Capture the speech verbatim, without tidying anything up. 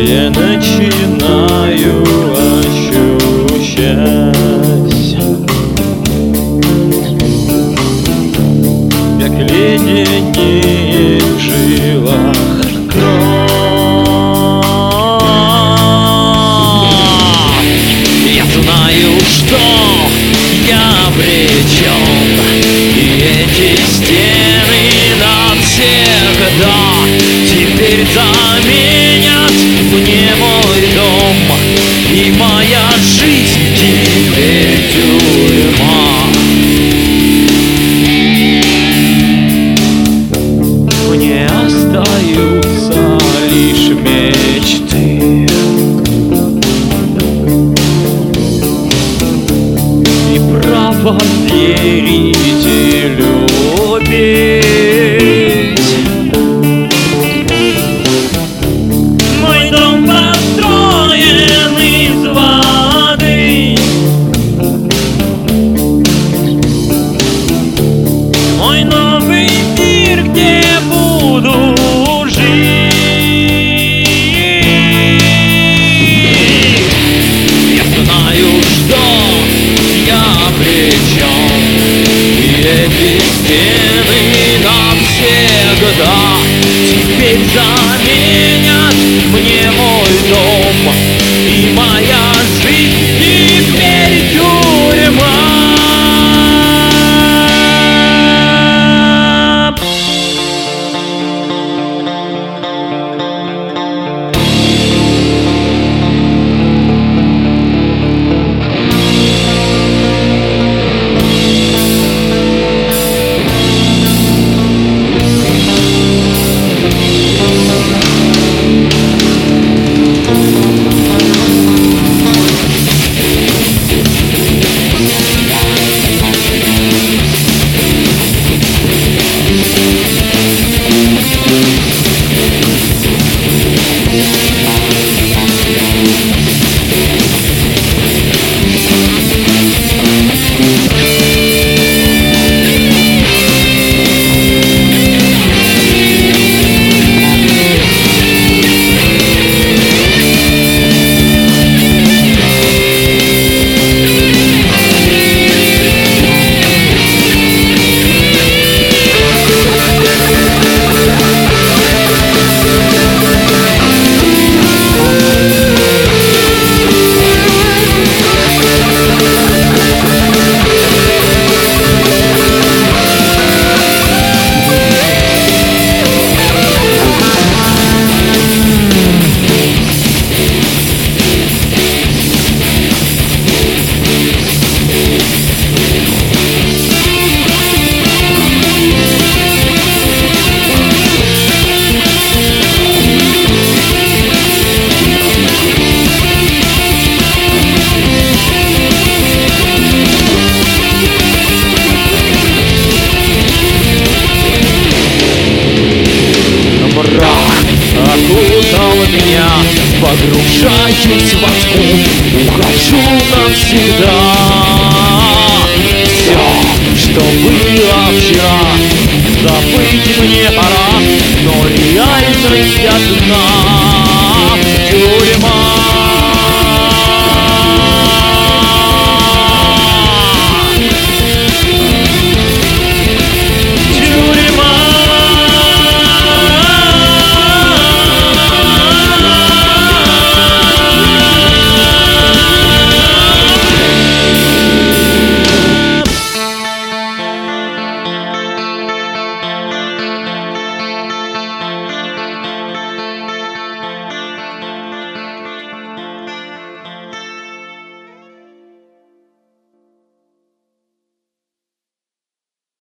я начинаю ощущать, как леденеет в жилах кровь. Я знаю, что я обречен, и эти стены навсегда теперь заменят мне мой дом, и моя жизнь теперь тюрьма. Мне остаются лишь мечты, и право верить и любить. Мой дом построен из воды, мой новый мир, где буду жить. Я знаю, что я обречен, и эти стены навсегда теперь заменят мне мой дом, и моя жизнь теперь тюрьма. Окутал меня, погружаюсь во тьму, ухожу навсегда. Все, что было вчера, забыть мне пора, но реальность одна.